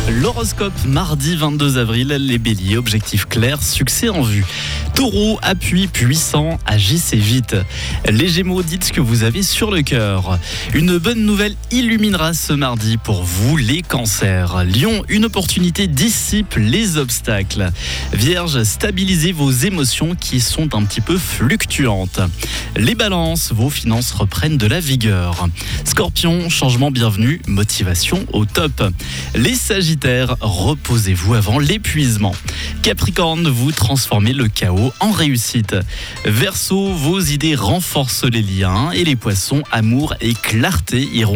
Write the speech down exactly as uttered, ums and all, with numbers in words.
L'horoscope mardi vingt-deux avril, les béliers, objectif clair, succès en vue. Taureau, appui puissant, agissez vite. Les gémeaux, dites ce que vous avez sur le cœur. Une bonne nouvelle illuminera ce mardi pour vous les cancers. Lion, une opportunité dissipe les obstacles. Vierge, stabilisez vos émotions qui sont un petit peu fluctuantes. Les balances, vos finances reprennent de la vigueur. Scorpion, changement bienvenu, motivation au top. Les sagittaires, reposez-vous avant l'épuisement. Capricorne, vous transformez le chaos en réussite. Verseau, vos idées renforcent les liens. Et les poissons, amour et clarté iront